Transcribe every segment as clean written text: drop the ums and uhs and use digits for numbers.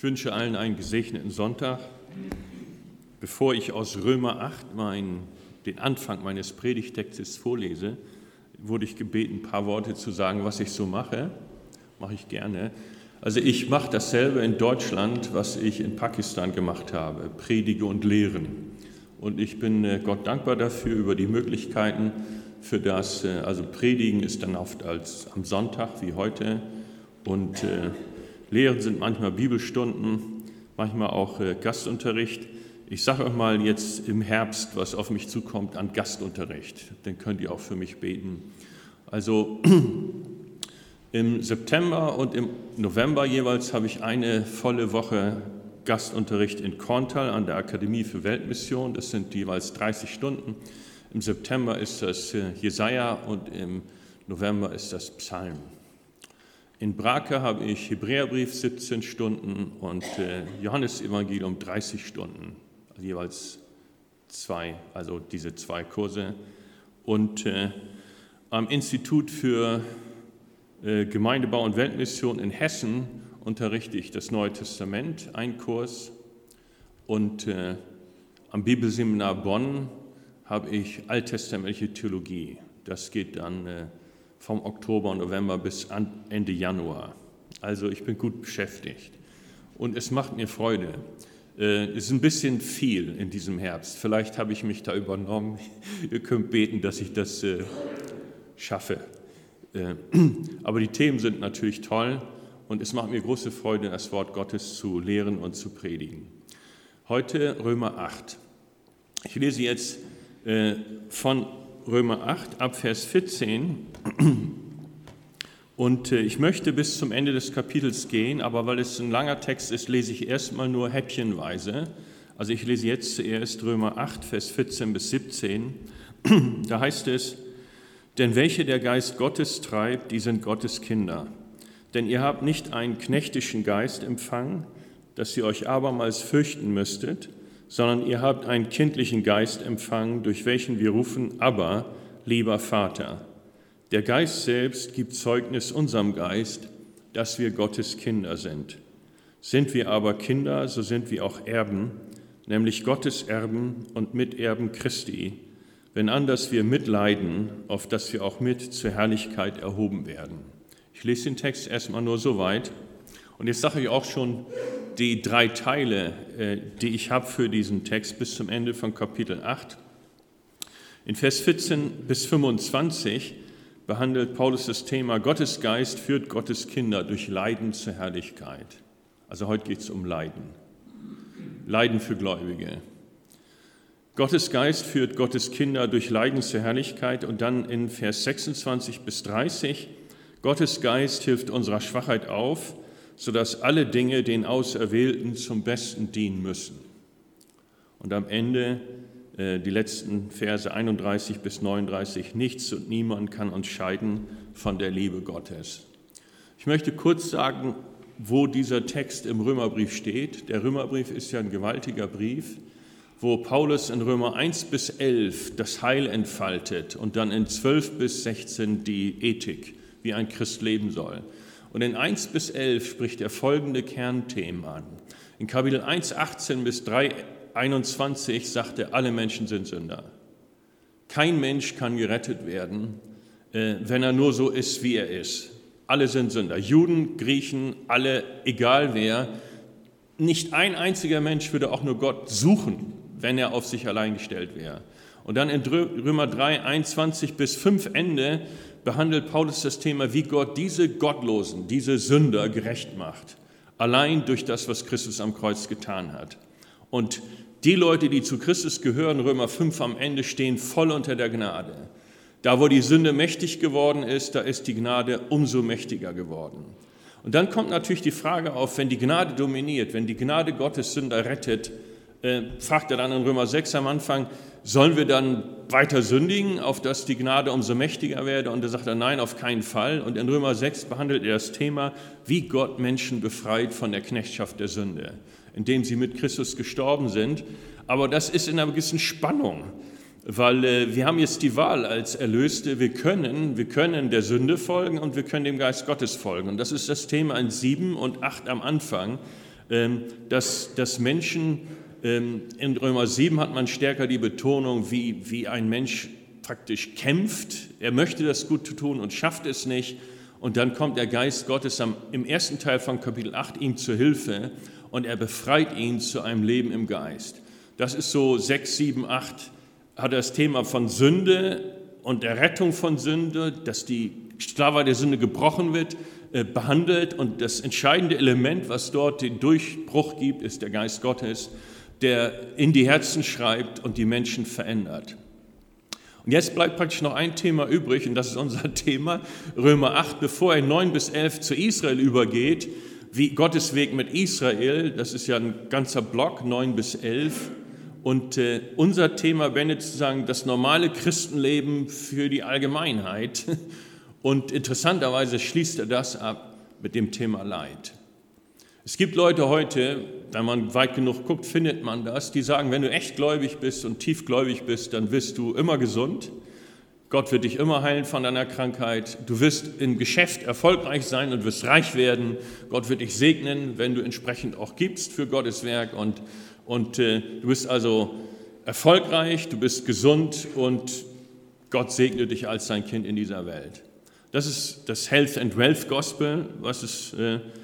Ich wünsche allen einen gesegneten Sonntag. Bevor ich aus Römer 8 den Anfang meines Predigtextes vorlese, wurde ich gebeten, ein paar Worte zu sagen, was ich so mache. Mache ich gerne. Also ich mache dasselbe in Deutschland, was ich in Pakistan gemacht habe, predige und lehren. Und ich bin Gott dankbar dafür, über die Möglichkeiten für das. Also predigen ist dann oft am Sonntag wie heute und Lehren sind manchmal Bibelstunden, manchmal auch Gastunterricht. Ich sage euch mal jetzt im Herbst, was auf mich zukommt an Gastunterricht. Dann könnt ihr auch für mich beten. Also im September und im November jeweils habe ich eine volle Woche Gastunterricht in Korntal an der Akademie für Weltmission. Das sind jeweils 30 Stunden. Im September ist das Jesaja und im November ist das Psalm. In Brake habe ich Hebräerbrief 17 Stunden und Johannesevangelium 30 Stunden, also jeweils diese zwei Kurse. Und am Institut für Gemeindebau und Weltmission in Hessen unterrichte ich das Neue Testament, einen Kurs. Und am Bibelseminar Bonn habe ich alttestamentliche Theologie. Das geht dann vom Oktober und November bis Ende Januar. Also ich bin gut beschäftigt und es macht mir Freude. Es ist ein bisschen viel in diesem Herbst. Vielleicht habe ich mich da übernommen. Ihr könnt beten, dass ich das schaffe. Aber die Themen sind natürlich toll und es macht mir große Freude, das Wort Gottes zu lehren und zu predigen. Heute Römer 8. Ich lese jetzt von Römer 8 ab Vers 14 und ich möchte bis zum Ende des Kapitels gehen, aber weil es ein langer Text ist, lese ich erstmal nur häppchenweise. Also ich lese jetzt zuerst Römer 8, Vers 14 bis 17. Da heißt es: Denn welche der Geist Gottes treibt, die sind Gottes Kinder. Denn ihr habt nicht einen knechtischen Geist empfangen, dass ihr euch abermals fürchten müsstet, sondern ihr habt einen kindlichen Geist empfangen, durch welchen wir rufen, Abba, lieber Vater. Der Geist selbst gibt Zeugnis unserem Geist, dass wir Gottes Kinder sind. Sind wir aber Kinder, so sind wir auch Erben, nämlich Gottes Erben und Miterben Christi, wenn anders wir mitleiden, auf dass wir auch mit zur Herrlichkeit erhoben werden. Ich lese den Text erstmal nur so weit. Und jetzt sage ich auch schon die 3 Teile, die ich habe für diesen Text bis zum Ende von Kapitel 8. In Vers 14 bis 25 behandelt Paulus das Thema: Gottes Geist führt Gottes Kinder durch Leiden zur Herrlichkeit. Also heute geht es um Leiden. Leiden für Gläubige. Gottes Geist führt Gottes Kinder durch Leiden zur Herrlichkeit. Und dann in Vers 26 bis 30: Gottes Geist hilft unserer Schwachheit auf, sodass alle Dinge den Auserwählten zum Besten dienen müssen. Und am Ende die letzten Verse 31 bis 39: Nichts und niemand kann uns scheiden von der Liebe Gottes. Ich möchte kurz sagen, wo dieser Text im Römerbrief steht. Der Römerbrief ist ja ein gewaltiger Brief, wo Paulus in Römer 1 bis 11 das Heil entfaltet und dann in 12 bis 16 die Ethik, wie ein Christ leben soll. Und in 1 bis 11 spricht er folgende Kernthemen an. In Kapitel 1, 18 bis 3, 21 sagt er, alle Menschen sind Sünder. Kein Mensch kann gerettet werden, wenn er nur so ist, wie er ist. Alle sind Sünder. Juden, Griechen, alle, egal wer. Nicht ein einziger Mensch würde auch nur Gott suchen, wenn er auf sich allein gestellt wäre. Und dann in Römer 3, 21 bis 5 Ende behandelt Paulus das Thema, wie Gott diese Gottlosen, diese Sünder gerecht macht. Allein durch das, was Christus am Kreuz getan hat. Und die Leute, die zu Christus gehören, Römer 5 am Ende, stehen voll unter der Gnade. Da, wo die Sünde mächtig geworden ist, da ist die Gnade umso mächtiger geworden. Und dann kommt natürlich die Frage auf, wenn die Gnade dominiert, wenn die Gnade Gottes Sünder rettet, fragt er dann in Römer 6 am Anfang, sollen wir dann weiter sündigen, auf dass die Gnade umso mächtiger werde? Und da sagt er, nein, auf keinen Fall. Und in Römer 6 behandelt er das Thema, wie Gott Menschen befreit von der Knechtschaft der Sünde, indem sie mit Christus gestorben sind. Aber das ist in einer gewissen Spannung, weil wir haben jetzt die Wahl als Erlöste, wir können der Sünde folgen und wir können dem Geist Gottes folgen. Und das ist das Thema in 7 und 8 am Anfang, dass Menschen, in Römer 7 hat man stärker die Betonung, wie ein Mensch praktisch kämpft. Er möchte das Gute tun und schafft es nicht. Und dann kommt der Geist Gottes im ersten Teil von Kapitel 8 ihm zur Hilfe und er befreit ihn zu einem Leben im Geist. Das ist so 6, 7, 8, hat das Thema von Sünde und der Rettung von Sünde, dass die Sklaverei der Sünde gebrochen wird, behandelt. Und das entscheidende Element, was dort den Durchbruch gibt, ist der Geist Gottes, der in die Herzen schreibt und die Menschen verändert. Und jetzt bleibt praktisch noch ein Thema übrig, und das ist unser Thema, Römer 8, bevor er 9 bis 11 zu Israel übergeht, wie Gottes Weg mit Israel, das ist ja ein ganzer Block, 9 bis 11. Und unser Thema wendet sozusagen das normale Christenleben für die Allgemeinheit. Und interessanterweise schließt er das ab mit dem Thema Leid. Es gibt Leute heute, wenn man weit genug guckt, findet man das, die sagen, wenn du echt gläubig bist und tiefgläubig bist, dann wirst du immer gesund. Gott wird dich immer heilen von deiner Krankheit. Du wirst im Geschäft erfolgreich sein und wirst reich werden. Gott wird dich segnen, wenn du entsprechend auch gibst für Gottes Werk. Und du bist also erfolgreich, du bist gesund und Gott segnet dich als sein Kind in dieser Welt. Das ist das Health and Wealth Gospel, was es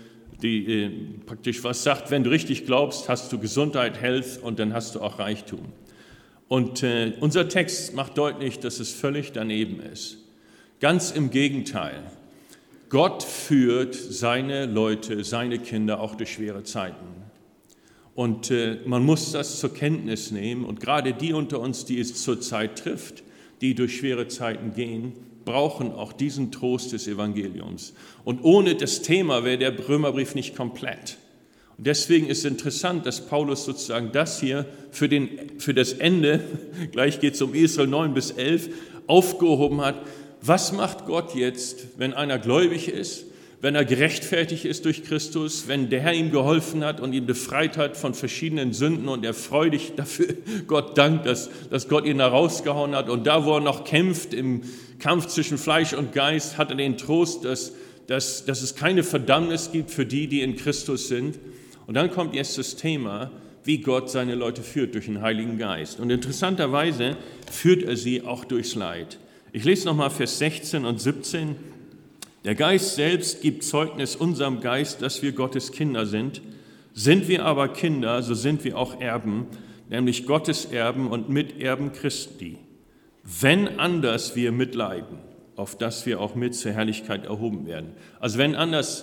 praktisch was sagt, wenn du richtig glaubst, hast du Gesundheit, Health und dann hast du auch Reichtum. Und unser Text macht deutlich, dass es völlig daneben ist. Ganz im Gegenteil. Gott führt seine Leute, seine Kinder auch durch schwere Zeiten. Und man muss das zur Kenntnis nehmen. Und gerade die unter uns, die es zurzeit trifft, die durch schwere Zeiten gehen, brauchen auch diesen Trost des Evangeliums. Und ohne das Thema wäre der Römerbrief nicht komplett. Und deswegen ist es interessant, dass Paulus sozusagen das hier für das Ende, gleich geht es um Israel 9 bis 11, aufgehoben hat. Was macht Gott jetzt, wenn einer gläubig ist, wenn er gerechtfertigt ist durch Christus, wenn der Herr ihm geholfen hat und ihn befreit hat von verschiedenen Sünden und er freudig dafür Gott dankt, dass Gott ihn da rausgehauen hat. Und da, wo er noch kämpft, im Kampf zwischen Fleisch und Geist, hat er den Trost, dass es keine Verdammnis gibt für die, die in Christus sind. Und dann kommt jetzt das Thema, wie Gott seine Leute führt durch den Heiligen Geist. Und interessanterweise führt er sie auch durchs Leid. Ich lese nochmal Vers 16 und 17. Der Geist selbst gibt Zeugnis unserem Geist, dass wir Gottes Kinder sind. Sind wir aber Kinder, so sind wir auch Erben, nämlich Gottes Erben und Miterben Christi. Wenn anders wir mitleiden, auf dass wir auch mit zur Herrlichkeit erhoben werden. Also wenn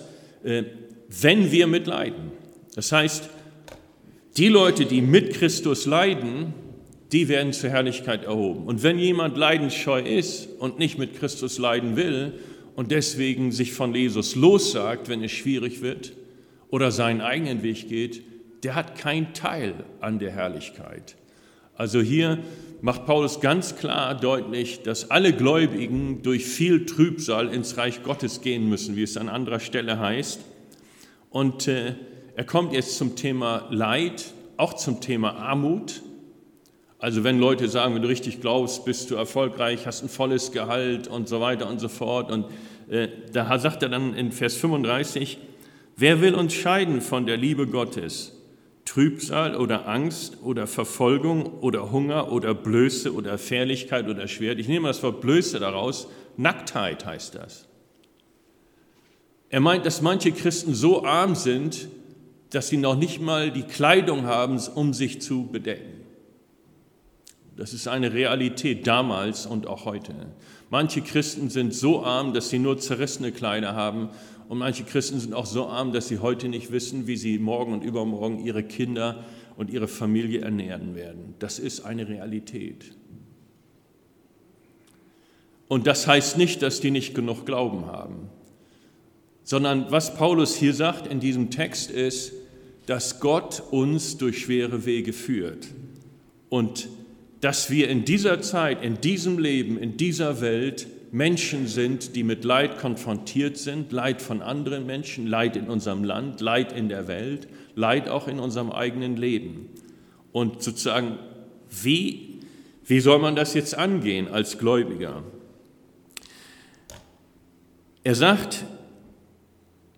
wir mitleiden. Das heißt, die Leute, die mit Christus leiden, die werden zur Herrlichkeit erhoben. Und wenn jemand leidensscheu ist und nicht mit Christus leiden will, und deswegen sich von Jesus lossagt, wenn es schwierig wird oder seinen eigenen Weg geht, der hat keinen Teil an der Herrlichkeit. Also hier macht Paulus ganz klar deutlich, dass alle Gläubigen durch viel Trübsal ins Reich Gottes gehen müssen, wie es an anderer Stelle heißt. Und er kommt jetzt zum Thema Leid, auch zum Thema Armut. Also wenn Leute sagen, wenn du richtig glaubst, bist du erfolgreich, hast ein volles Gehalt und so weiter und so fort. Und da sagt er dann in Vers 35, wer will uns scheiden von der Liebe Gottes? Trübsal oder Angst oder Verfolgung oder Hunger oder Blöße oder Fährlichkeit oder Schwert. Ich nehme das Wort Blöße daraus. Nacktheit heißt das. Er meint, dass manche Christen so arm sind, dass sie noch nicht mal die Kleidung haben, um sich zu bedecken. Das ist eine Realität damals und auch heute. Manche Christen sind so arm, dass sie nur zerrissene Kleider haben. Und manche Christen sind auch so arm, dass sie heute nicht wissen, wie sie morgen und übermorgen ihre Kinder und ihre Familie ernähren werden. Das ist eine Realität. Und das heißt nicht, dass die nicht genug Glauben haben, sondern was Paulus hier sagt in diesem Text ist, dass Gott uns durch schwere Wege führt und dass wir in dieser Zeit, in diesem Leben, in dieser Welt Menschen sind, die mit Leid konfrontiert sind, Leid von anderen Menschen, Leid in unserem Land, Leid in der Welt, Leid auch in unserem eigenen Leben. Und sozusagen, wie soll man das jetzt angehen als Gläubiger? Er sagt,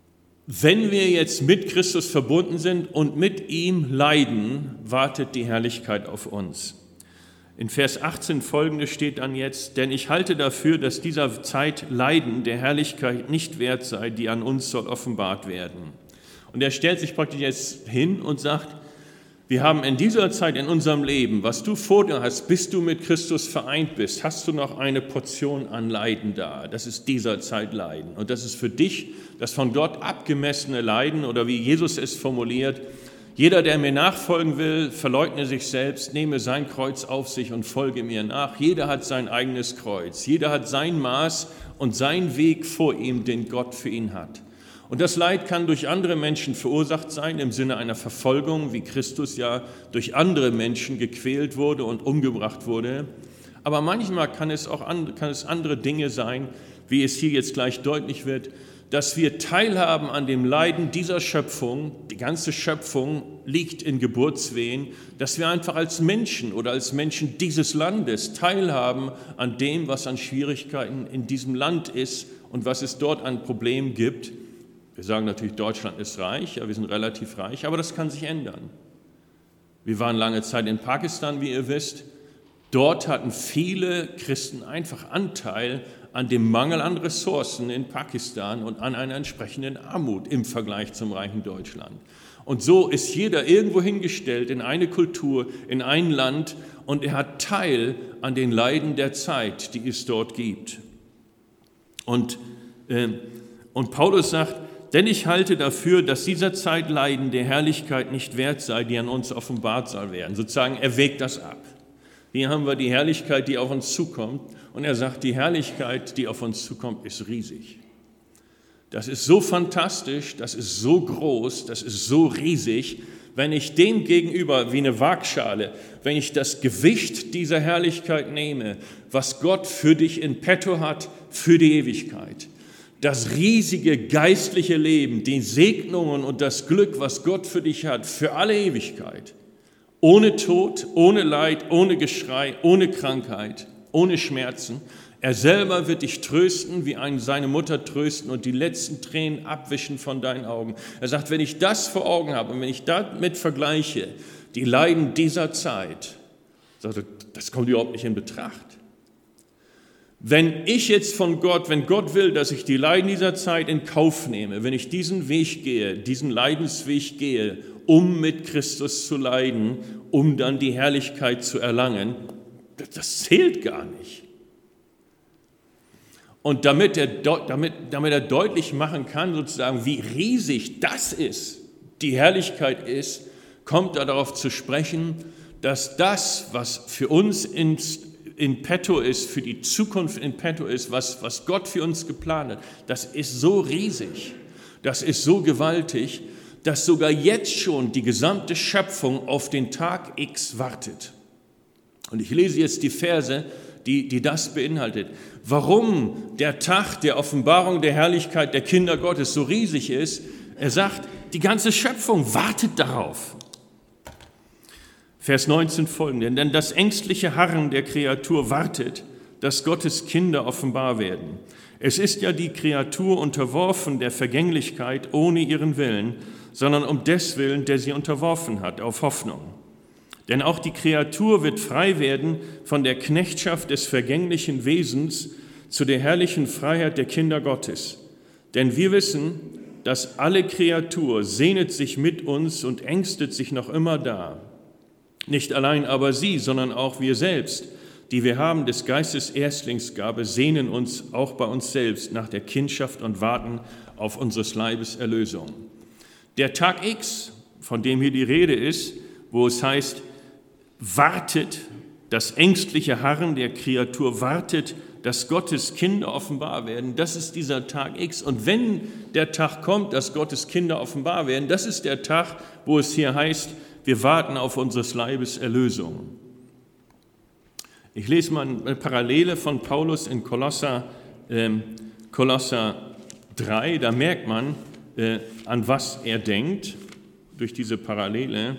wenn wir jetzt mit Christus verbunden sind und mit ihm leiden, wartet die Herrlichkeit auf uns. In Vers 18 folgende steht dann jetzt: Denn ich halte dafür, dass dieser Zeit Leiden der Herrlichkeit nicht wert sei, die an uns soll offenbart werden. Und er stellt sich praktisch jetzt hin und sagt, wir haben in dieser Zeit in unserem Leben, was du vor dir hast, bis du mit Christus vereint bist, hast du noch eine Portion an Leiden da. Das ist dieser Zeit Leiden. Und das ist für dich das von Gott abgemessene Leiden, oder wie Jesus es formuliert: Jeder, der mir nachfolgen will, verleugne sich selbst, nehme sein Kreuz auf sich und folge mir nach. Jeder hat sein eigenes Kreuz. Jeder hat sein Maß und seinen Weg vor ihm, den Gott für ihn hat. Und das Leid kann durch andere Menschen verursacht sein, im Sinne einer Verfolgung, wie Christus ja durch andere Menschen gequält wurde und umgebracht wurde. Aber manchmal kann es andere Dinge sein, wie es hier jetzt gleich deutlich wird, dass wir teilhaben an dem Leiden dieser Schöpfung. Die ganze Schöpfung liegt in Geburtswehen, dass wir einfach als Menschen oder als Menschen dieses Landes teilhaben an dem, was an Schwierigkeiten in diesem Land ist und was es dort an Problemen gibt. Wir sagen natürlich, Deutschland ist reich, ja, wir sind relativ reich, aber das kann sich ändern. Wir waren lange Zeit in Pakistan, wie ihr wisst. Dort hatten viele Christen einfach Anteil an dem Mangel an Ressourcen in Pakistan und an einer entsprechenden Armut im Vergleich zum reichen Deutschland. Und so ist jeder irgendwo hingestellt in eine Kultur, in ein Land, und er hat Teil an den Leiden der Zeit, die es dort gibt. Und Paulus sagt, denn ich halte dafür, dass dieser Zeit Leiden der Herrlichkeit nicht wert sei, die an uns offenbart soll werden. Sozusagen, er wägt das ab. Hier haben wir die Herrlichkeit, die auf uns zukommt. Und er sagt, die Herrlichkeit, die auf uns zukommt, ist riesig. Das ist so fantastisch, das ist so groß, das ist so riesig. Wenn ich dem gegenüber, wie eine Waagschale, wenn ich das Gewicht dieser Herrlichkeit nehme, was Gott für dich in petto hat, für die Ewigkeit, das riesige geistliche Leben, die Segnungen und das Glück, was Gott für dich hat, für alle Ewigkeit, ohne Tod, ohne Leid, ohne Geschrei, ohne Krankheit, ohne Schmerzen. Er selber wird dich trösten, wie seine Mutter trösten und die letzten Tränen abwischen von deinen Augen. Er sagt, wenn ich das vor Augen habe und wenn ich damit vergleiche, die Leiden dieser Zeit, sagt er, das kommt überhaupt nicht in Betracht. Wenn Gott will, dass ich die Leiden dieser Zeit in Kauf nehme, wenn ich diesen Weg gehe, diesen Leidensweg gehe, um mit Christus zu leiden, um dann die Herrlichkeit zu erlangen, das zählt gar nicht. Und damit er deutlich machen kann, sozusagen, wie riesig das ist, die Herrlichkeit ist, kommt er darauf zu sprechen, dass das, was für uns in petto ist, für die Zukunft in petto ist, was Gott für uns geplant hat, das ist so riesig, das ist so gewaltig, dass sogar jetzt schon die gesamte Schöpfung auf den Tag X wartet. Und ich lese jetzt die Verse, die das beinhaltet. Warum der Tag der Offenbarung der Herrlichkeit der Kinder Gottes so riesig ist, er sagt, die ganze Schöpfung wartet darauf. Vers 19 folgende, denn das ängstliche Harren der Kreatur wartet, dass Gottes Kinder offenbar werden. Es ist ja die Kreatur unterworfen der Vergänglichkeit ohne ihren Willen, sondern um deswillen, der sie unterworfen hat, auf Hoffnung. Denn auch die Kreatur wird frei werden von der Knechtschaft des vergänglichen Wesens zu der herrlichen Freiheit der Kinder Gottes. Denn wir wissen, dass alle Kreatur sehnet sich mit uns und ängstet sich noch immer da. Nicht allein aber sie, sondern auch wir selbst, die wir haben des Geistes Erstlingsgabe, sehnen uns auch bei uns selbst nach der Kindschaft und warten auf unseres Leibes Erlösung. Der Tag X, von dem hier die Rede ist, wo es heißt, wartet, das ängstliche Harren der Kreatur wartet, dass Gottes Kinder offenbar werden. Das ist dieser Tag X. Und wenn der Tag kommt, dass Gottes Kinder offenbar werden, das ist der Tag, wo es hier heißt, wir warten auf unseres Leibes Erlösung. Ich lese mal eine Parallele von Paulus in Kolosser 3. Da merkt man, an was er denkt, durch diese Parallele.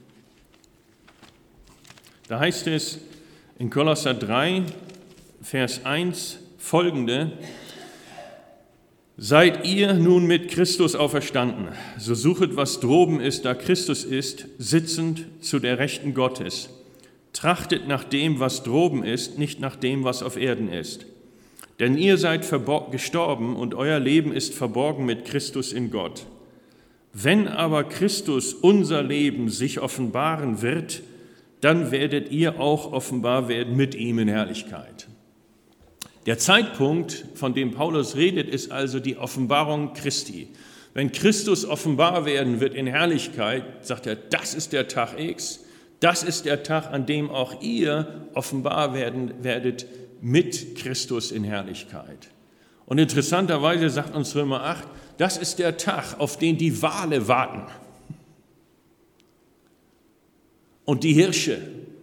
Da heißt es in Kolosser 3, Vers 1 folgende: Seid ihr nun mit Christus auferstanden, so suchet, was droben ist, da Christus ist, sitzend zu der Rechten Gottes. Trachtet nach dem, was droben ist, nicht nach dem, was auf Erden ist. Denn ihr seid gestorben und euer Leben ist verborgen mit Christus in Gott. Wenn aber Christus, unser Leben, sich offenbaren wird, dann werdet ihr auch offenbar werden mit ihm in Herrlichkeit. Der Zeitpunkt, von dem Paulus redet, ist also die Offenbarung Christi. Wenn Christus offenbar werden wird in Herrlichkeit, sagt er, das ist der Tag X, das ist der Tag, an dem auch ihr offenbar werden werdet mit Christus in Herrlichkeit. Und interessanterweise sagt uns Römer 8, das ist der Tag, auf den die Wale warten und die Hirsche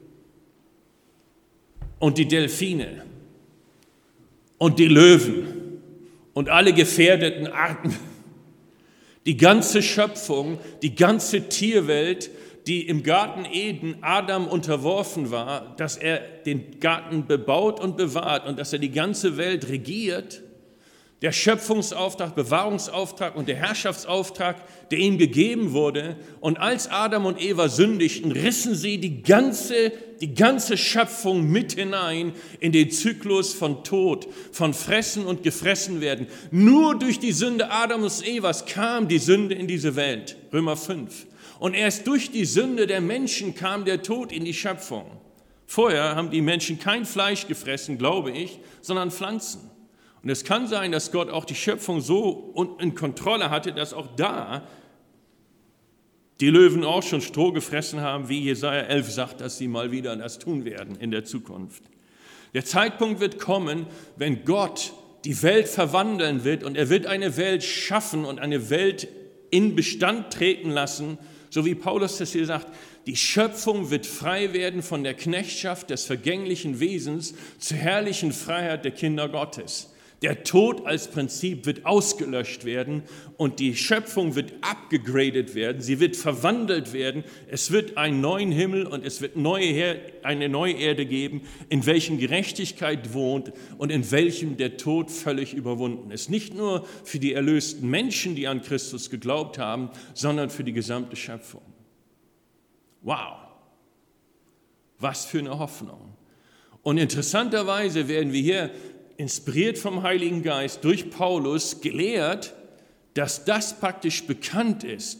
und die Delfine und die Löwen und alle gefährdeten Arten, die ganze Schöpfung, die ganze Tierwelt, die im Garten Eden Adam unterworfen war, dass er den Garten bebaut und bewahrt und dass er die ganze Welt regiert, der Schöpfungsauftrag, Bewahrungsauftrag und der Herrschaftsauftrag, der ihm gegeben wurde. Und als Adam und Eva sündigten, rissen sie die ganze Schöpfung mit hinein in den Zyklus von Tod, von Fressen und Gefressen werden. Nur durch die Sünde Adams und Evas kam die Sünde in diese Welt, Römer 5. Und erst durch die Sünde der Menschen kam der Tod in die Schöpfung. Vorher haben die Menschen kein Fleisch gefressen, glaube ich, sondern Pflanzen. Und es kann sein, dass Gott auch die Schöpfung so in Kontrolle hatte, dass auch da die Löwen auch schon Stroh gefressen haben, wie Jesaja 11 sagt, dass sie mal wieder das tun werden in der Zukunft. Der Zeitpunkt wird kommen, wenn Gott die Welt verwandeln wird und er wird eine Welt schaffen und eine Welt in Bestand treten lassen, so wie Paulus das hier sagt, die Schöpfung wird frei werden von der Knechtschaft des vergänglichen Wesens zur herrlichen Freiheit der Kinder Gottes. Der Tod als Prinzip wird ausgelöscht werden und die Schöpfung wird abgegradet werden, sie wird verwandelt werden. Es wird einen neuen Himmel und es wird eine neue Erde geben, in welchem Gerechtigkeit wohnt und in welchem der Tod völlig überwunden ist. Nicht nur für die erlösten Menschen, die an Christus geglaubt haben, sondern für die gesamte Schöpfung. Wow, was für eine Hoffnung. Und interessanterweise werden wir hier inspiriert vom Heiligen Geist durch Paulus gelehrt, dass das praktisch bekannt ist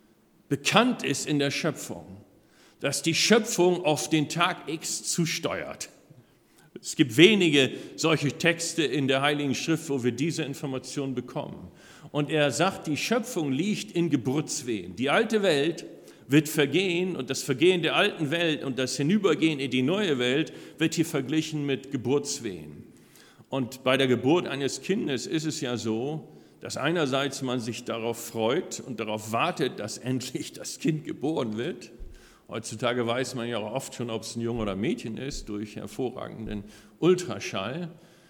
in der Schöpfung, dass die Schöpfung auf den Tag X zusteuert. Es gibt wenige solche Texte in der Heiligen Schrift, wo wir diese Information bekommen. Und er sagt, die Schöpfung liegt in Geburtswehen. Die alte Welt wird vergehen und das Vergehen der alten Welt und das Hinübergehen in die neue Welt wird hier verglichen mit Geburtswehen. Und bei der Geburt eines Kindes ist es ja so, dass einerseits man sich darauf freut und darauf wartet, dass endlich das Kind geboren wird. Heutzutage weiß man ja auch oft schon, ob es ein Junge oder ein Mädchen ist, durch hervorragenden Ultraschall.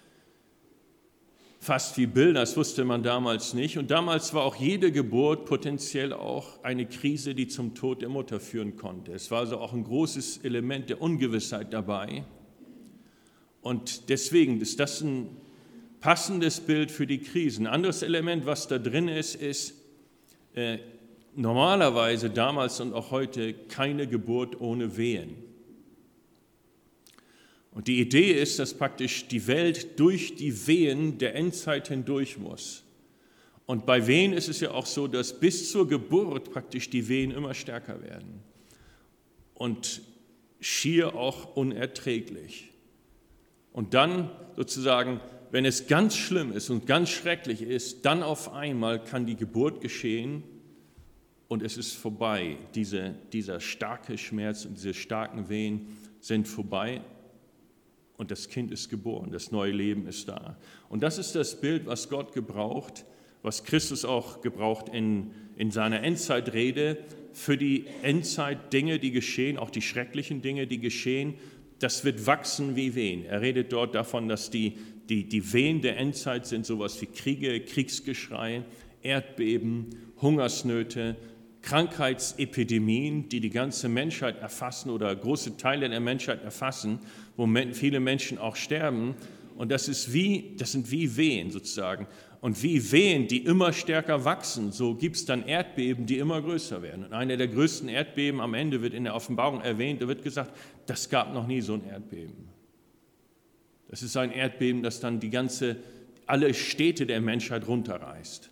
Fast wie Bilder, das wusste man damals nicht. Und damals war auch jede Geburt potenziell auch eine Krise, die zum Tod der Mutter führen konnte. Es war also auch ein großes Element der Ungewissheit dabei. Und deswegen ist das ein passendes Bild für die Krisen. Ein anderes Element, was da drin ist normalerweise damals und auch heute keine Geburt ohne Wehen. Und die Idee ist, dass praktisch die Welt durch die Wehen der Endzeit hindurch muss. Und bei Wehen ist es ja auch so, dass bis zur Geburt praktisch die Wehen immer stärker werden und schier auch unerträglich. Und dann sozusagen, wenn es ganz schlimm ist und ganz schrecklich ist, dann auf einmal kann die Geburt geschehen und es ist vorbei. Dieser starke Schmerz und diese starken Wehen sind vorbei und das Kind ist geboren, das neue Leben ist da. Und das ist das Bild, was Gott gebraucht, was Christus auch gebraucht in seiner Endzeitrede für die Endzeit-Dinge, die geschehen, auch die schrecklichen Dinge, die geschehen. Das wird wachsen wie Wehen. Er redet dort davon, dass die Wehen der Endzeit sind sowas wie Kriege, Kriegsgeschrei, Erdbeben, Hungersnöte, Krankheitsepidemien, die die ganze Menschheit erfassen oder große Teile der Menschheit erfassen, wo viele Menschen auch sterben. Und das sind wie Wehen sozusagen. Und wie Wehen, die immer stärker wachsen, so gibt es dann Erdbeben, die immer größer werden. Und einer der größten Erdbeben am Ende wird in der Offenbarung erwähnt, da wird gesagt, das gab noch nie so ein Erdbeben. Das ist ein Erdbeben, das dann alle Städte der Menschheit runterreißt.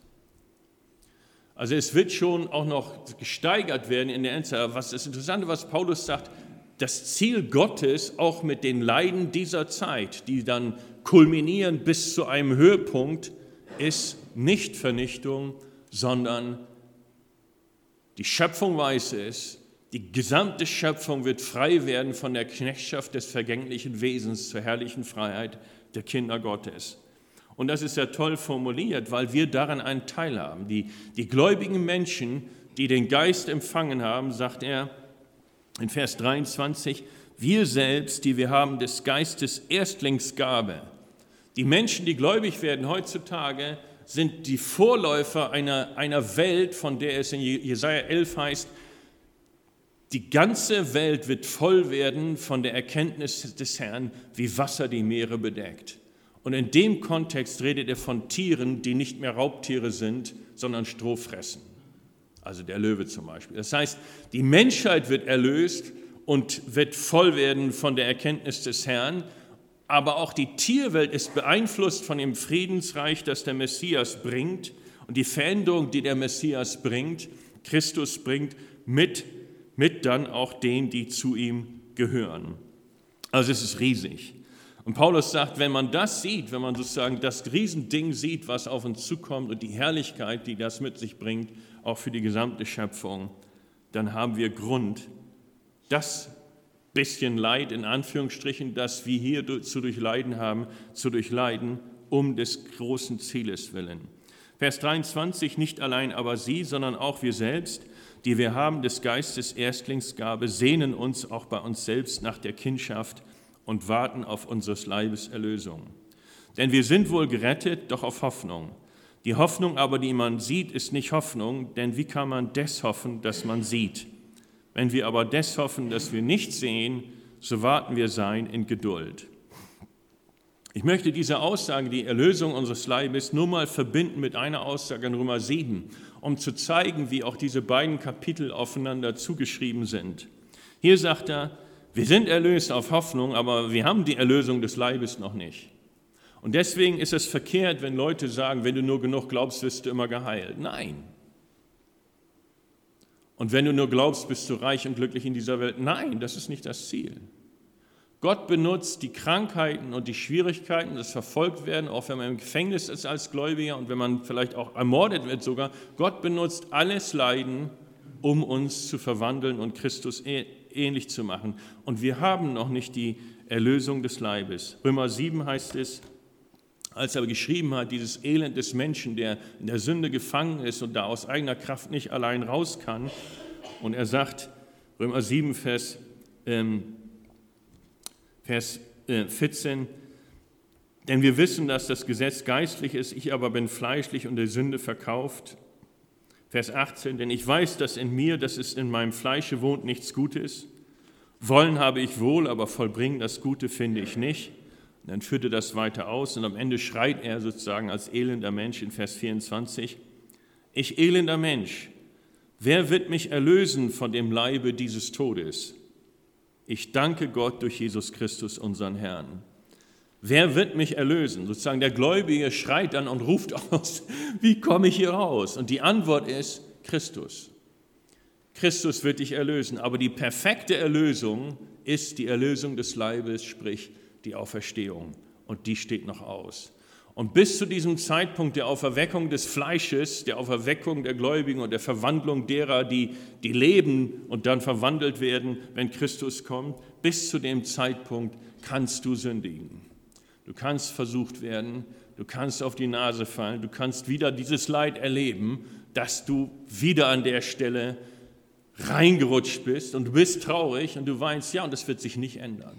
Also es wird schon auch noch gesteigert werden in der Endzeit. Aber was das Interessante, was Paulus sagt, das Ziel Gottes auch mit den Leiden dieser Zeit, die dann kulminieren bis zu einem Höhepunkt, ist nicht Vernichtung, sondern die Schöpfung weiß es, die gesamte Schöpfung wird frei werden von der Knechtschaft des vergänglichen Wesens zur herrlichen Freiheit der Kinder Gottes. Und das ist ja toll formuliert, weil wir daran einen Teil haben. Die gläubigen Menschen, die den Geist empfangen haben, sagt er in Vers 23, wir selbst, die wir haben des Geistes Erstlingsgabe. Die Menschen, die gläubig werden heutzutage, sind die Vorläufer einer Welt, von der es in Jesaja 11 heißt, die ganze Welt wird voll werden von der Erkenntnis des Herrn, wie Wasser die Meere bedeckt. Und in dem Kontext redet er von Tieren, die nicht mehr Raubtiere sind, sondern Stroh fressen. Also der Löwe zum Beispiel. Das heißt, die Menschheit wird erlöst und wird voll werden von der Erkenntnis des Herrn, aber auch die Tierwelt ist beeinflusst von dem Friedensreich, das der Messias bringt und die Veränderung, die der Messias bringt, Christus bringt, mit dann auch denen, die zu ihm gehören. Also es ist riesig. Und Paulus sagt, wenn man das sieht, wenn man sozusagen das Riesending sieht, was auf uns zukommt und die Herrlichkeit, die das mit sich bringt, auch für die gesamte Schöpfung, dann haben wir Grund, das bisschen Leid in Anführungsstrichen, das wir hier zu durchleiden haben, zu durchleiden, um des großen Zieles willen. Vers 23, nicht allein aber sie, sondern auch wir selbst, die wir haben des Geistes Erstlingsgabe, sehnen uns auch bei uns selbst nach der Kindschaft und warten auf unseres Leibes Erlösung. Denn wir sind wohl gerettet, doch auf Hoffnung. Die Hoffnung aber, die man sieht, ist nicht Hoffnung, denn wie kann man des hoffen, dass man sieht? Wenn wir aber des hoffen, dass wir nicht sehen, so warten wir sein in Geduld. Ich möchte diese Aussage, die Erlösung unseres Leibes, nur mal verbinden mit einer Aussage in Römer 7, um zu zeigen, wie auch diese beiden Kapitel aufeinander zugeschrieben sind. Hier sagt er, wir sind erlöst auf Hoffnung, aber wir haben die Erlösung des Leibes noch nicht. Und deswegen ist es verkehrt, wenn Leute sagen, wenn du nur genug glaubst, wirst du immer geheilt. Nein. Und wenn du nur glaubst, bist du reich und glücklich in dieser Welt. Nein, das ist nicht das Ziel. Gott benutzt die Krankheiten und die Schwierigkeiten, das Verfolgtwerden, auch wenn man im Gefängnis ist als Gläubiger und wenn man vielleicht auch ermordet wird sogar. Gott benutzt alles Leiden, um uns zu verwandeln und Christus ähnlich zu machen. Und wir haben noch nicht die Erlösung des Leibes. Römer 7 heißt es, als er geschrieben hat, dieses Elend des Menschen, der in der Sünde gefangen ist und da aus eigener Kraft nicht allein raus kann. Und er sagt, Römer 7, Vers 14, denn wir wissen, dass das Gesetz geistlich ist, ich aber bin fleischlich und der Sünde verkauft. Vers 18, denn ich weiß, dass in mir, dass es in meinem Fleische wohnt, nichts Gutes. Wollen habe ich wohl, aber vollbringen das Gute finde ich nicht. Und dann führte das weiter aus und am Ende schreit er sozusagen als elender Mensch in Vers 24, ich elender Mensch, wer wird mich erlösen von dem Leibe dieses Todes? Ich danke Gott durch Jesus Christus, unseren Herrn. Wer wird mich erlösen? Sozusagen der Gläubige schreit dann und ruft aus, wie komme ich hier raus? Und die Antwort ist Christus. Christus wird dich erlösen, aber die perfekte Erlösung ist die Erlösung des Leibes, sprich die Auferstehung. Und die steht noch aus. Und bis zu diesem Zeitpunkt der Auferweckung des Fleisches, der Auferweckung der Gläubigen und der Verwandlung derer, die leben und dann verwandelt werden, wenn Christus kommt, bis zu dem Zeitpunkt kannst du sündigen. Du kannst versucht werden, du kannst auf die Nase fallen, du kannst wieder dieses Leid erleben, dass du wieder an der Stelle reingerutscht bist und du bist traurig und du weinst, ja, und das wird sich nicht ändern.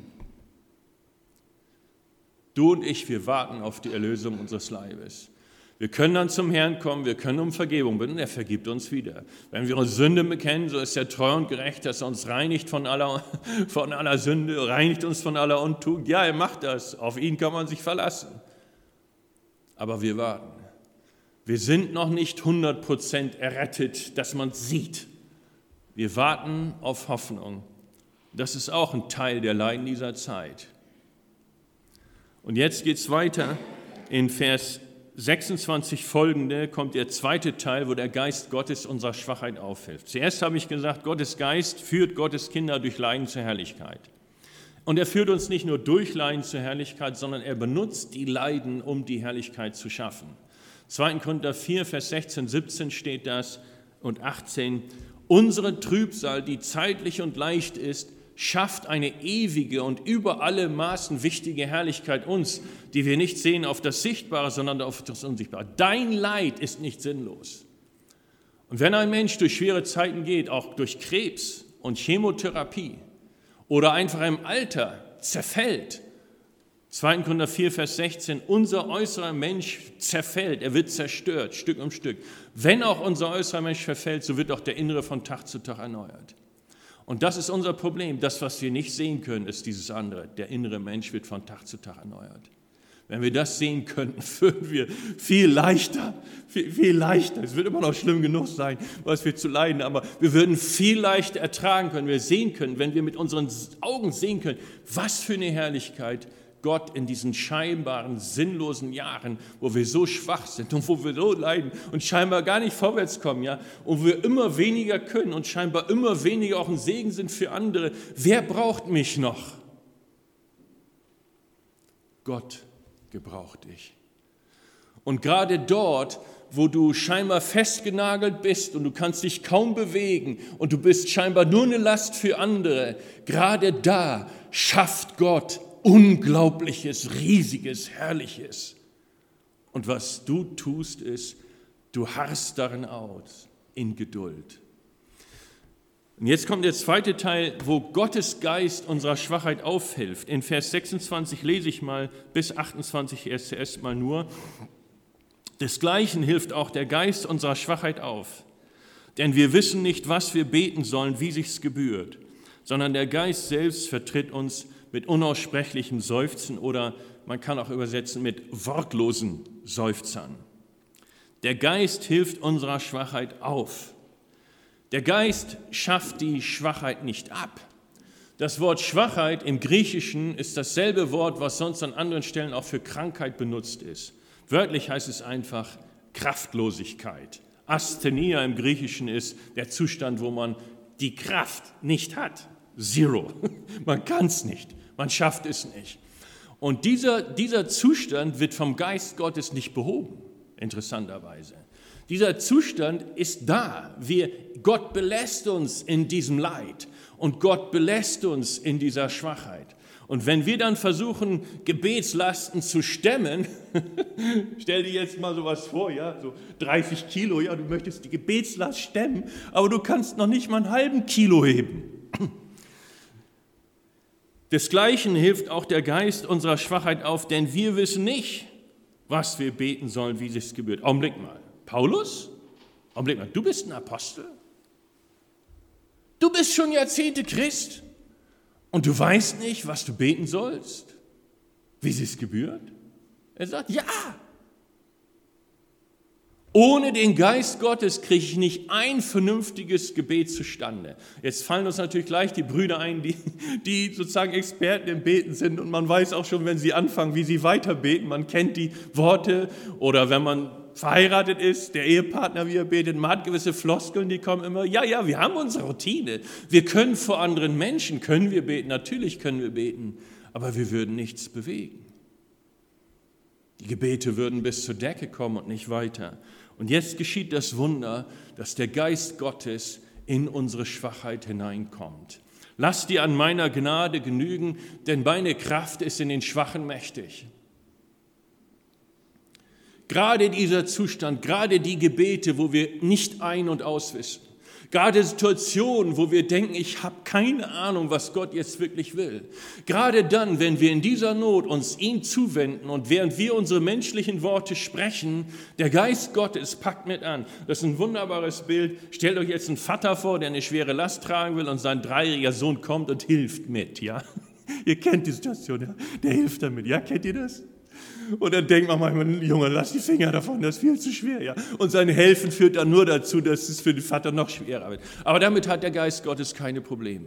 Du und ich, wir warten auf die Erlösung unseres Leibes. Wir können dann zum Herrn kommen, wir können um Vergebung bitten und er vergibt uns wieder. Wenn wir unsere Sünde bekennen, so ist er treu und gerecht, dass er uns reinigt von aller Sünde, reinigt uns von aller Untugend. Ja, er macht das, auf ihn kann man sich verlassen. Aber wir warten. Wir sind noch nicht 100% errettet, dass man es sieht. Wir warten auf Hoffnung. Das ist auch ein Teil der Leiden dieser Zeit. Und jetzt geht es weiter. In Vers 26 folgende kommt der zweite Teil, wo der Geist Gottes unserer Schwachheit aufhilft. Zuerst habe ich gesagt, Gottes Geist führt Gottes Kinder durch Leiden zur Herrlichkeit. Und er führt uns nicht nur durch Leiden zur Herrlichkeit, sondern er benutzt die Leiden, um die Herrlichkeit zu schaffen. 2. Korinther 4, Vers 16, 17 steht das und 18. Unsere Trübsal, die zeitlich und leicht ist, schafft eine ewige und über alle Maßen wichtige Herrlichkeit uns, die wir nicht sehen auf das Sichtbare, sondern auf das Unsichtbare. Dein Leid ist nicht sinnlos. Und wenn ein Mensch durch schwere Zeiten geht, auch durch Krebs und Chemotherapie oder einfach im Alter zerfällt, 2. Korinther 4, Vers 16, unser äußerer Mensch zerfällt, er wird zerstört, Stück um Stück. Wenn auch unser äußerer Mensch verfällt, so wird auch der innere von Tag zu Tag erneuert. Und das ist unser Problem. Das, was wir nicht sehen können, ist dieses andere. Der innere Mensch wird von Tag zu Tag erneuert. Wenn wir das sehen könnten, würden wir viel leichter, es wird immer noch schlimm genug sein, was wir zu leiden, aber wir würden viel leichter ertragen können, wir sehen können, wenn wir mit unseren Augen sehen können, was für eine Herrlichkeit Gott in diesen scheinbaren, sinnlosen Jahren, wo wir so schwach sind und wo wir so leiden und scheinbar gar nicht vorwärts kommen, ja, und wo wir immer weniger können und scheinbar immer weniger auch ein Segen sind für andere. Wer braucht mich noch? Gott gebraucht dich. Und gerade dort, wo du scheinbar festgenagelt bist und du kannst dich kaum bewegen und du bist scheinbar nur eine Last für andere, gerade da schafft Gott Unglaubliches, Riesiges, Herrliches. Und was du tust, ist, du harrst darin aus, in Geduld. Und jetzt kommt der zweite Teil, wo Gottes Geist unserer Schwachheit aufhilft. In Vers 26 lese ich mal bis 28 erst mal nur. Desgleichen hilft auch der Geist unserer Schwachheit auf. Denn wir wissen nicht, was wir beten sollen, wie sich's gebührt, sondern der Geist selbst vertritt uns mit unaussprechlichen Seufzen oder man kann auch übersetzen mit wortlosen Seufzern. Der Geist hilft unserer Schwachheit auf. Der Geist schafft die Schwachheit nicht ab. Das Wort Schwachheit im Griechischen ist dasselbe Wort, was sonst an anderen Stellen auch für Krankheit benutzt ist. Wörtlich heißt es einfach Kraftlosigkeit. Asthenia im Griechischen ist der Zustand, wo man die Kraft nicht hat. Zero. Man kann es nicht. Man schafft es nicht. Und dieser Zustand wird vom Geist Gottes nicht behoben, interessanterweise. Dieser Zustand ist da. Gott belässt uns in diesem Leid und Gott belässt uns in dieser Schwachheit. Und wenn wir dann versuchen, Gebetslasten zu stemmen, stell dir jetzt mal sowas vor, ja, so 30 Kilo, ja, du möchtest die Gebetslast stemmen, aber du kannst noch nicht mal einen halben Kilo heben. Desgleichen hilft auch der Geist unserer Schwachheit auf, denn wir wissen nicht, was wir beten sollen, wie es gebührt. Augenblick mal, Paulus? Augenblick mal, du bist ein Apostel? Du bist schon Jahrzehnte Christ und du weißt nicht, was du beten sollst, wie es gebührt? Er sagt, ja. Ohne den Geist Gottes kriege ich nicht ein vernünftiges Gebet zustande. Jetzt fallen uns natürlich gleich die Brüder ein, die sozusagen Experten im Beten sind und man weiß auch schon, wenn sie anfangen, wie sie weiter beten. Man kennt die Worte oder wenn man verheiratet ist, der Ehepartner, wie er betet, man hat gewisse Floskeln, die kommen immer, ja, wir haben unsere Routine. Wir können vor anderen Menschen, können wir beten, natürlich können wir beten, aber wir würden nichts bewegen. Die Gebete würden bis zur Decke kommen und nicht weiter. Und jetzt geschieht das Wunder, dass der Geist Gottes in unsere Schwachheit hineinkommt. Lass dir an meiner Gnade genügen, denn meine Kraft ist in den Schwachen mächtig. Gerade dieser Zustand, gerade die Gebete, wo wir nicht ein- und auswissen, gerade Situationen, wo wir denken, ich habe keine Ahnung, was Gott jetzt wirklich will. Gerade dann, wenn wir in dieser Not uns ihm zuwenden und während wir unsere menschlichen Worte sprechen, der Geist Gottes packt mit an. Das ist ein wunderbares Bild. Stellt euch jetzt einen Vater vor, der eine schwere Last tragen will und sein 3-jähriger Sohn kommt und hilft mit. Ja? Ihr kennt die Situation, ja? Der hilft damit. Ja, kennt ihr das? Und dann denkt man manchmal, Junge, lass die Finger davon, das ist viel zu schwer. Ja? Und sein Helfen führt dann nur dazu, dass es für den Vater noch schwerer wird. Aber damit hat der Geist Gottes keine Probleme.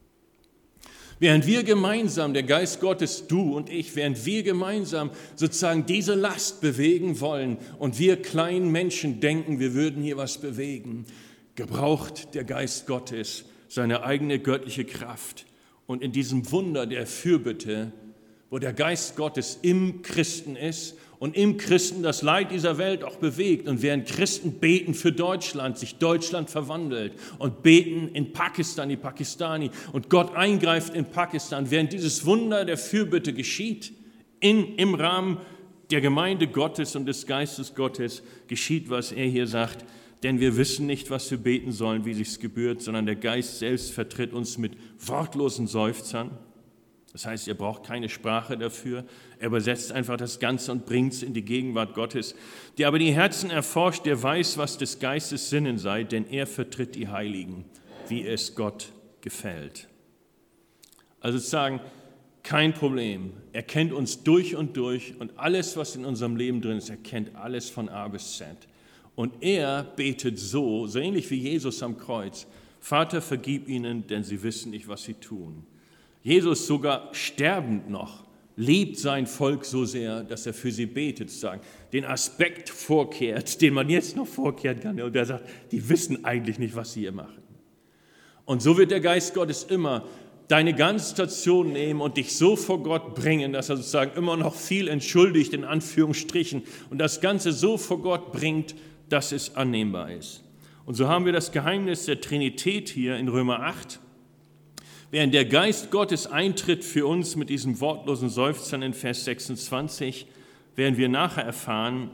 Während wir gemeinsam, der Geist Gottes, du und ich, während wir gemeinsam sozusagen diese Last bewegen wollen und wir kleinen Menschen denken, wir würden hier was bewegen, gebraucht der Geist Gottes seine eigene göttliche Kraft. Und in diesem Wunder der Fürbitte, wo der Geist Gottes im Christen ist und im Christen das Leid dieser Welt auch bewegt. Und während Christen beten für Deutschland, sich Deutschland verwandelt und beten in Pakistan, die Pakistani, und Gott eingreift in Pakistan, während dieses Wunder der Fürbitte geschieht, im Rahmen der Gemeinde Gottes und des Geistes Gottes geschieht, was er hier sagt. Denn wir wissen nicht, was wir beten sollen, wie sich's gebührt, sondern der Geist selbst vertritt uns mit wortlosen Seufzern. Das heißt, er braucht keine Sprache dafür. Er übersetzt einfach das Ganze und bringt es in die Gegenwart Gottes. Der aber die Herzen erforscht, der weiß, was des Geistes Sinnen sei, denn er vertritt die Heiligen, wie es Gott gefällt. Also sagen, kein Problem. Er kennt uns durch und alles, was in unserem Leben drin ist, er kennt alles von A bis Z. Und er betet so ähnlich wie Jesus am Kreuz: Vater, vergib ihnen, denn sie wissen nicht, was sie tun. Jesus, sogar sterbend noch, liebt sein Volk so sehr, dass er für sie betet, sagen, den Aspekt vorkehrt, den man jetzt noch vorkehren kann. Und er sagt, die wissen eigentlich nicht, was sie hier machen. Und so wird der Geist Gottes immer deine ganze Situation nehmen und dich so vor Gott bringen, dass er sozusagen immer noch viel entschuldigt, in Anführungsstrichen, und das Ganze so vor Gott bringt, dass es annehmbar ist. Und so haben wir das Geheimnis der Trinität hier in Römer 8. Während der Geist Gottes eintritt für uns mit diesem wortlosen Seufzern in Vers 26, werden wir nachher erfahren,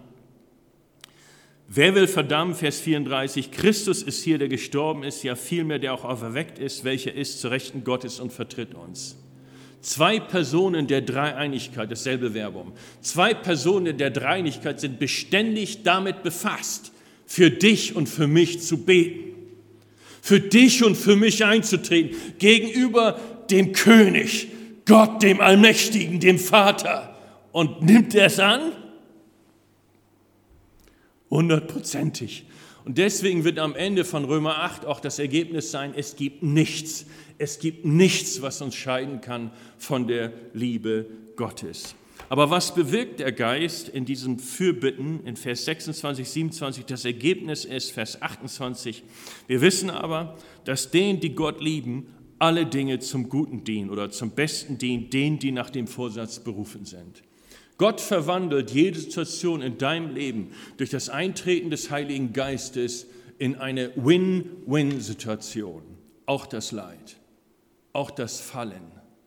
wer will verdammen, Vers 34, Christus ist hier, der gestorben ist, ja vielmehr, der auch auferweckt ist, welcher ist zur Rechten Gottes und vertritt uns. Zwei Personen der Dreieinigkeit, dasselbe Verbum, zwei Personen der Dreieinigkeit sind beständig damit befasst, für dich und für mich zu beten. Für dich und für mich einzutreten, gegenüber dem König, Gott, dem Allmächtigen, dem Vater. Und nimmt er es an? 100%. Und deswegen wird am Ende von Römer 8 auch das Ergebnis sein, es gibt nichts, was uns scheiden kann von der Liebe Gottes. Aber was bewirkt der Geist in diesem Fürbitten in Vers 26, 27? Das Ergebnis ist Vers 28. Wir wissen aber, dass denen, die Gott lieben, alle Dinge zum Guten dienen oder zum Besten dienen, denen, die nach dem Vorsatz berufen sind. Gott verwandelt jede Situation in deinem Leben durch das Eintreten des Heiligen Geistes in eine Win-Win-Situation. Auch das Leid, auch das Fallen.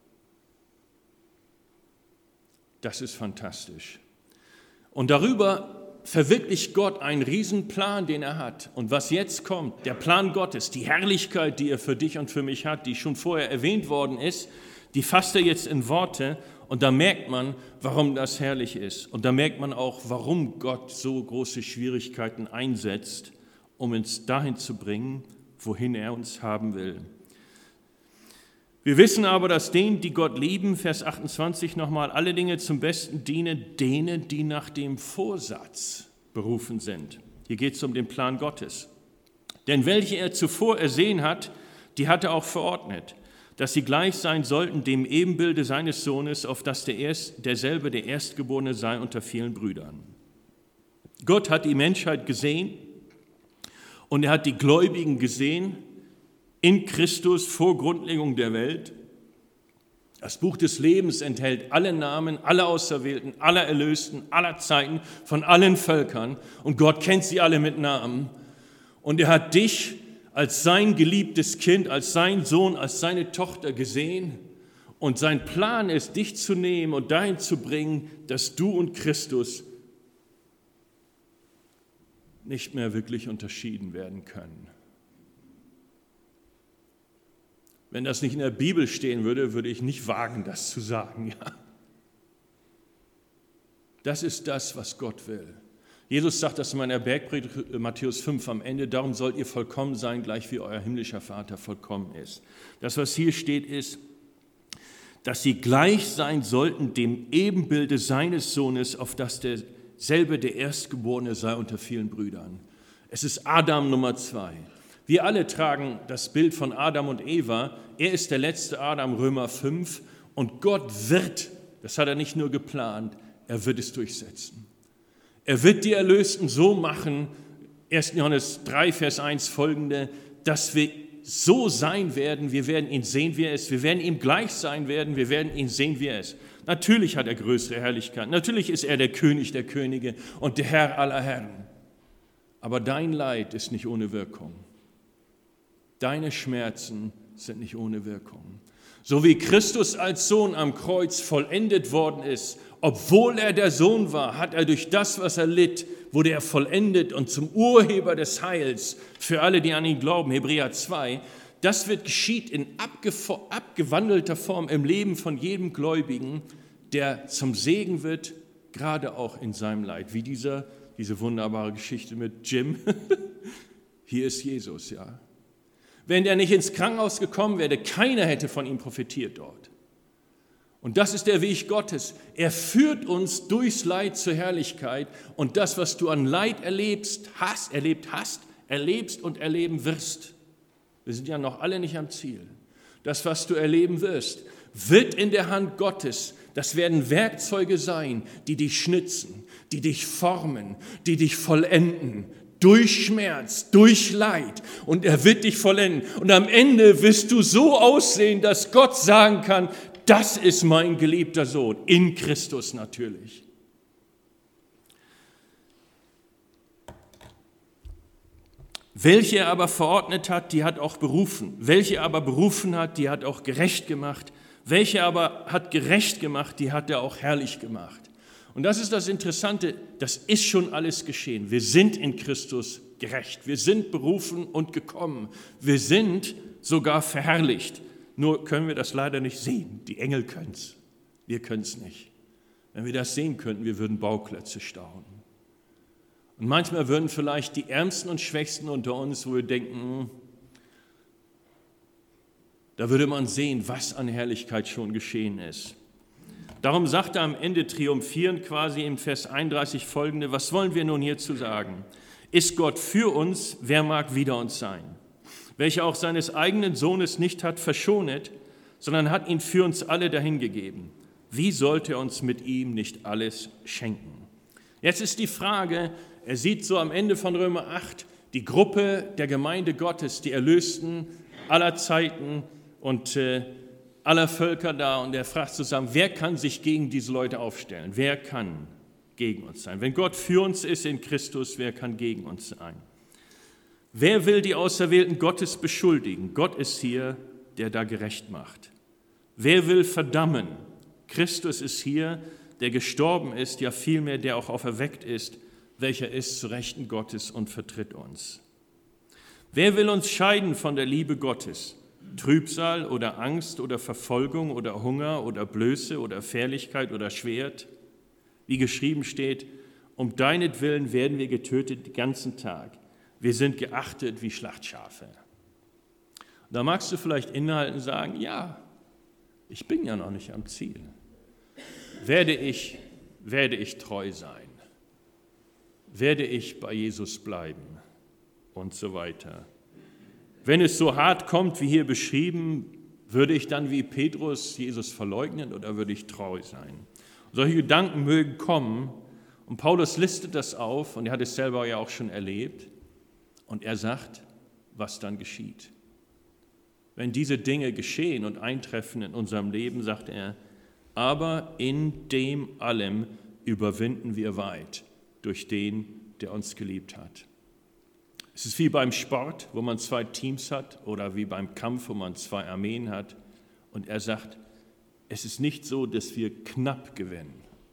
Das ist fantastisch. Und darüber verwirklicht Gott einen Riesenplan, den er hat. Und was jetzt kommt, der Plan Gottes, die Herrlichkeit, die er für dich und für mich hat, die schon vorher erwähnt worden ist, die fasst er jetzt in Worte. Und da merkt man, warum das herrlich ist. Und da merkt man auch, warum Gott so große Schwierigkeiten einsetzt, um uns dahin zu bringen, wohin er uns haben will. Wir wissen aber, dass denen, die Gott lieben, Vers 28 nochmal, alle Dinge zum Besten dienen, denen, die nach dem Vorsatz berufen sind. Hier geht es um den Plan Gottes. Denn welche er zuvor ersehen hat, die hat er auch verordnet, dass sie gleich sein sollten dem Ebenbilde seines Sohnes, auf dass derselbe der Erstgeborene sei unter vielen Brüdern. Gott hat die Menschheit gesehen und er hat die Gläubigen gesehen, in Christus vor Grundlegung der Welt. Das Buch des Lebens enthält alle Namen, aller Auserwählten, aller Erlösten, aller Zeiten, von allen Völkern. Und Gott kennt sie alle mit Namen. Und er hat dich als sein geliebtes Kind, als sein Sohn, als seine Tochter gesehen. Und sein Plan ist, dich zu nehmen und dahin zu bringen, dass du und Christus nicht mehr wirklich unterschieden werden können. Wenn das nicht in der Bibel stehen würde, würde ich nicht wagen, das zu sagen. Ja. Das ist das, was Gott will. Jesus sagt das in meiner Bergpredigt, Matthäus 5 am Ende, darum sollt ihr vollkommen sein, gleich wie euer himmlischer Vater vollkommen ist. Das, was hier steht, ist, dass sie gleich sein sollten dem Ebenbilde seines Sohnes, auf das derselbe der Erstgeborene sei unter vielen Brüdern. Es ist Adam Nummer 2. Wir alle tragen das Bild von Adam und Eva. Er ist der letzte Adam, Römer 5. Und Gott wird, das hat er nicht nur geplant, er wird es durchsetzen. Er wird die Erlösten so machen, 1. Johannes 3, Vers 1 folgende, dass wir so sein werden, wir werden ihn sehen, wie er ist. Wir werden ihm gleich sein werden, wir werden ihn sehen, wie er ist. Natürlich hat er größere Herrlichkeit, natürlich ist er der König der Könige und der Herr aller Herren. Aber dein Leid ist nicht ohne Wirkung. Deine Schmerzen sind nicht ohne Wirkung. So wie Christus als Sohn am Kreuz vollendet worden ist, obwohl er der Sohn war, hat er durch das, was er litt, wurde er vollendet und zum Urheber des Heils für alle, die an ihn glauben. Hebräer 2. Das geschieht in abgewandelter Form im Leben von jedem Gläubigen, der zum Segen wird, gerade auch in seinem Leid. Wie diese wunderbare Geschichte mit Jim. Hier ist Jesus, ja. Wenn er nicht ins Krankenhaus gekommen wäre, keiner hätte von ihm profitiert dort. Und das ist der Weg Gottes. Er führt uns durchs Leid zur Herrlichkeit. Und das, was du an Leid erlebst erlebst und erleben wirst. Wir sind ja noch alle nicht am Ziel. Das, was du erleben wirst, wird in der Hand Gottes. Das werden Werkzeuge sein, die dich schnitzen, die dich formen, die dich vollenden. Durch Schmerz, durch Leid. Und er wird dich vollenden. Und am Ende wirst du so aussehen, dass Gott sagen kann, das ist mein geliebter Sohn, in Christus natürlich. Welche er aber verordnet hat, die hat auch berufen. Welche aber berufen hat, die hat auch gerecht gemacht. Welche aber hat gerecht gemacht, die hat er auch herrlich gemacht. Und das ist das Interessante, das ist schon alles geschehen. Wir sind in Christus gerecht, wir sind berufen und gekommen, wir sind sogar verherrlicht. Nur können wir das leider nicht sehen. Die Engel können es, wir können es nicht. Wenn wir das sehen könnten, wir würden Bauklötze staunen. Und manchmal würden vielleicht die Ärmsten und Schwächsten unter uns, wo wir denken, da würde man sehen, was an Herrlichkeit schon geschehen ist. Darum sagt er am Ende triumphierend quasi im Vers 31 folgende, was wollen wir nun hierzu sagen? Ist Gott für uns, wer mag wider uns sein? Welcher auch seines eigenen Sohnes nicht hat verschonet, sondern hat ihn für uns alle dahingegeben. Wie sollte er uns mit ihm nicht alles schenken? Jetzt ist die Frage, er sieht so am Ende von Römer 8 die Gruppe der Gemeinde Gottes, die Erlösten aller Zeiten und aller Völker da und er fragt zusammen, wer kann sich gegen diese Leute aufstellen? Wer kann gegen uns sein? Wenn Gott für uns ist in Christus, wer kann gegen uns sein? Wer will die Auserwählten Gottes beschuldigen? Gott ist hier, der da gerecht macht. Wer will verdammen? Christus ist hier, der gestorben ist, ja vielmehr, der auch auferweckt ist, welcher ist zu Rechten Gottes und vertritt uns. Wer will uns scheiden von der Liebe Gottes? Trübsal oder Angst oder Verfolgung oder Hunger oder Blöße oder Fährlichkeit oder Schwert? Wie geschrieben steht, um deinetwillen werden wir getötet den ganzen Tag. Wir sind geachtet wie Schlachtschafe. Da magst du vielleicht innehalten und sagen, ja, ich bin ja noch nicht am Ziel. Werde ich treu sein? Werde ich bei Jesus bleiben? Und so weiter. Wenn es so hart kommt, wie hier beschrieben, würde ich dann wie Petrus Jesus verleugnen oder würde ich treu sein? Solche Gedanken mögen kommen und Paulus listet das auf und er hat es selber ja auch schon erlebt und er sagt, was dann geschieht. Wenn diese Dinge geschehen und eintreffen in unserem Leben, sagt er, aber in dem allem überwinden wir weit durch den, der uns geliebt hat. Es ist wie beim Sport, wo man 2 Teams hat oder wie beim Kampf, wo man 2 Armeen hat. Und er sagt, es ist nicht so, dass wir knapp gewinnen.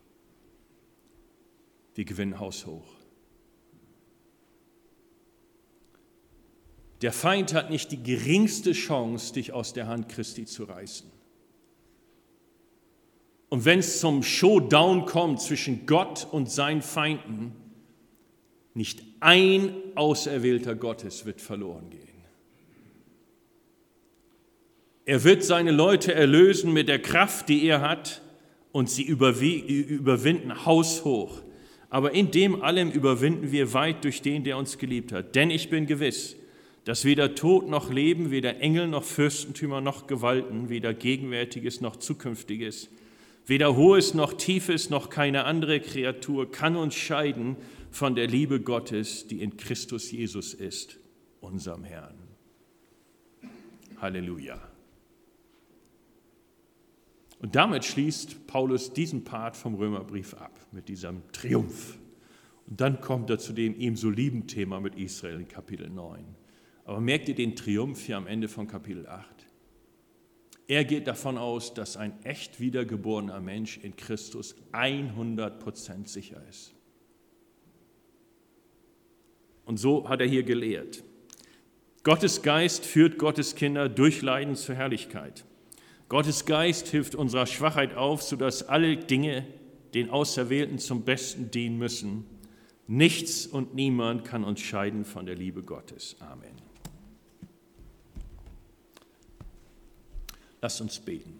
Wir gewinnen haushoch. Der Feind hat nicht die geringste Chance, dich aus der Hand Christi zu reißen. Und wenn es zum Showdown kommt zwischen Gott und seinen Feinden, nicht ein Auserwählter Gottes wird verloren gehen. Er wird seine Leute erlösen mit der Kraft, die er hat, und sie überwinden haushoch. Aber in dem allem überwinden wir weit durch den, der uns geliebt hat. Denn ich bin gewiss, dass weder Tod noch Leben, weder Engel noch Fürstentümer noch Gewalten, weder Gegenwärtiges noch Zukünftiges, weder Hohes noch Tiefes noch keine andere Kreatur kann uns scheiden von der Liebe Gottes, die in Christus Jesus ist, unserem Herrn. Halleluja. Und damit schließt Paulus diesen Part vom Römerbrief ab, mit diesem Triumph. Und dann kommt er zu dem ihm so lieben Thema mit Israel in Kapitel 9. Aber merkt ihr den Triumph hier am Ende von Kapitel 8? Er geht davon aus, dass ein echt wiedergeborener Mensch in Christus 100% sicher ist. Und so hat er hier gelehrt. Gottes Geist führt Gottes Kinder durch Leiden zur Herrlichkeit. Gottes Geist hilft unserer Schwachheit auf, sodass alle Dinge den Auserwählten zum Besten dienen müssen. Nichts und niemand kann uns scheiden von der Liebe Gottes. Amen. Lasst uns beten.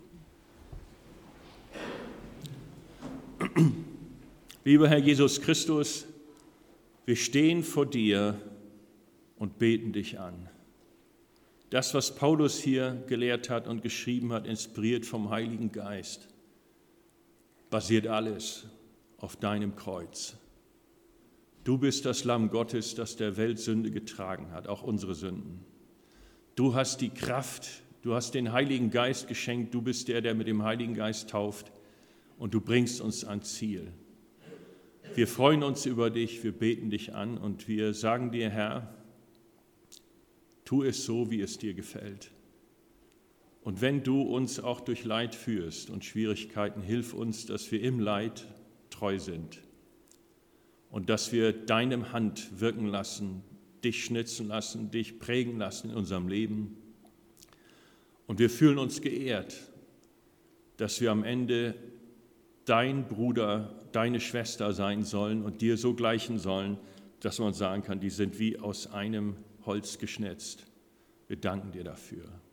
Lieber Herr Jesus Christus, wir stehen vor dir und beten dich an. Das, was Paulus hier gelehrt hat und geschrieben hat, inspiriert vom Heiligen Geist, basiert alles auf deinem Kreuz. Du bist das Lamm Gottes, das der Welt Sünde getragen hat, auch unsere Sünden. Du hast die Kraft, du hast den Heiligen Geist geschenkt, du bist der, der mit dem Heiligen Geist tauft und du bringst uns ans Ziel. Wir freuen uns über dich, wir beten dich an und wir sagen dir, Herr, tu es so, wie es dir gefällt. Und wenn du uns auch durch Leid führst und Schwierigkeiten, hilf uns, dass wir im Leid treu sind und dass wir deinem Hand wirken lassen, dich schnitzen lassen, dich prägen lassen in unserem Leben. Und wir fühlen uns geehrt, dass wir am Ende dein Bruder, deine Schwester sein sollen und dir so gleichen sollen, dass man sagen kann, die sind wie aus einem Holz geschnitzt. Wir danken dir dafür.